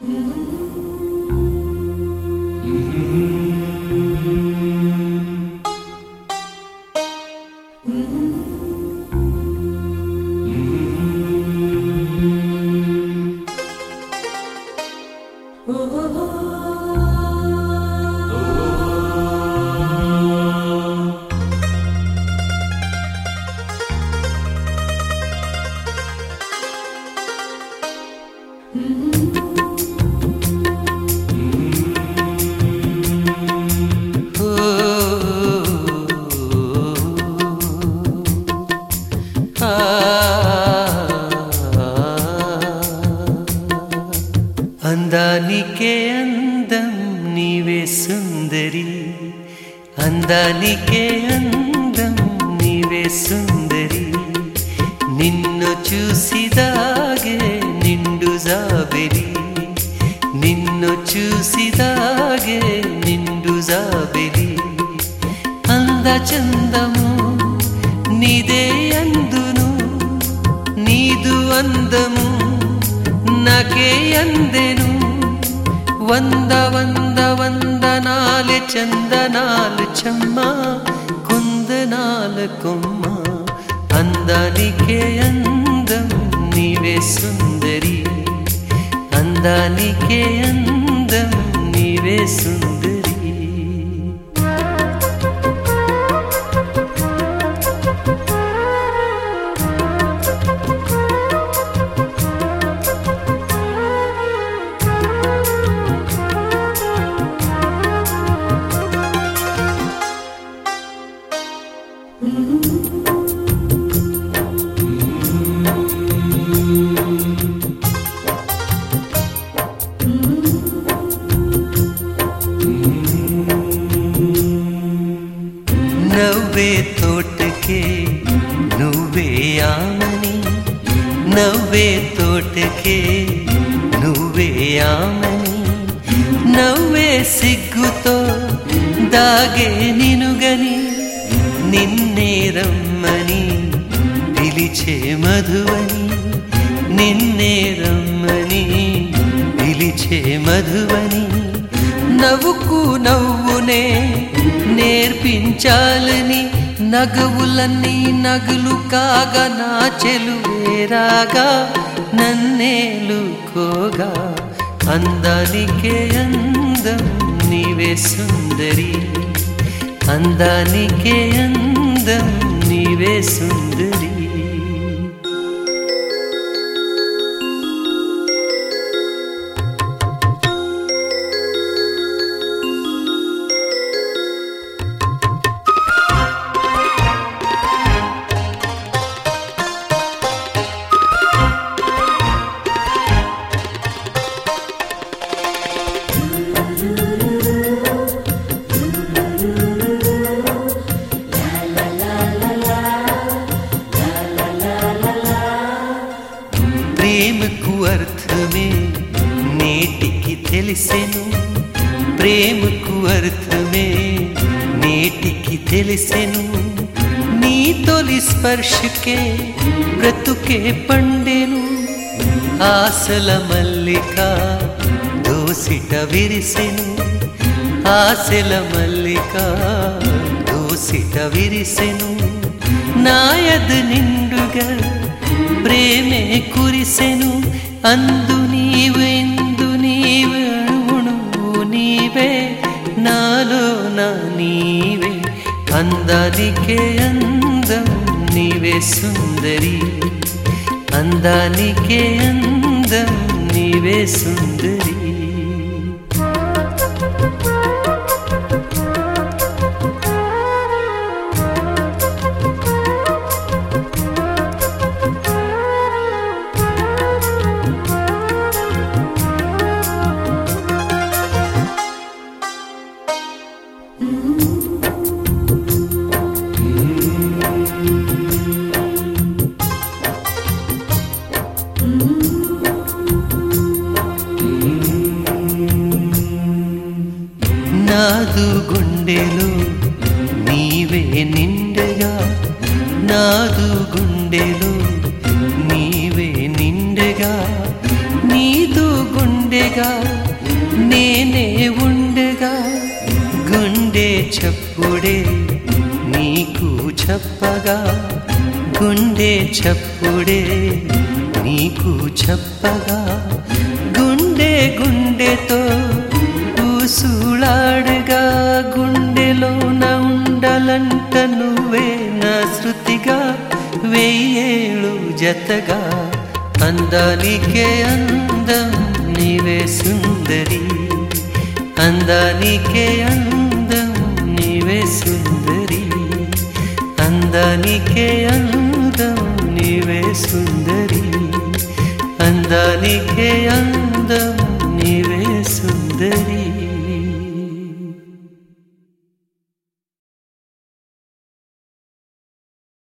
అందానికే అందం నీవే సుందరి, అందానికే అందం నీవే సుందరి. నిన్ను చూసిదాగే నిండు జాబెరి, నిన్ను చూసిదాగే నిండు జాబెరి. అంద చందము నీదే అందును, నీదు అందము నాకే అందెను. వంద వంద వందనాలు చందనాలు చెమ్మ, కుందనాల కొమ్మ. అందానికే అందం నీవే సుందరి, అందానికే అందం నీవే సుందరి. నవ్వే తోటకే నువ్వే ఆమని, నవ్వే తోటకే నువ్వే ఆమని. నవ్వే సిగ్గుతో దాగే నినుగని, నిన్నే రమ్మని పిలిచే మధువని, నిన్నే రమ్మని పిలిచే మధువని. నవ్వుకు నవ్వునే నేర్పించాలని, నగవులన్నీ నగులు కాగా నా చెలువేరాగా నన్నేలుకోగా. అందానికే అందం నీవే సుందరి, అందానికే అందం నీవే సుందరి. ప్రేమకు అర్థమే నేటికి తెలిసెను, ప్రేమకు అర్థమే నేటికి తెలిసెను. నీ తొలి స్పర్శకే బ్రతుకే పండెను. ఆశల మల్లిక దోసిట విరిసెను, ఆశల మల్లిక దోసిట విరిసెను. నాయద నిండుగా ప్రేమే కురిసెను. అందు నీవు ఇందు నీవు అణువుణువు నీవే, నాలో నా నీవే. అందానికే అందం నీవే సుందరి, అందానికే అందం నీవే సుందరి. నాదు గుండెలో నీవే నిండగా, నాదు గుండెలో నీవే నిండగా. నీ నీదు గుండెగా నేనే ఉండగా గుండె చప్పుడే నీకు చెప్పగా గుండె చప్పుడే నీకు చెప్పగా గుండె గుండెతో ఊసులాడగా గుండెలోన ఉండాలంట నువ్వే నా శృతిగా వెయ్యేళ్ళు జతగా అందానికే అందం నీవే సుందరి అందానికే అందం నీవే సుందరి అందానికే అందం నీవే సుందరి అందానికే అందం నీవే సుందరి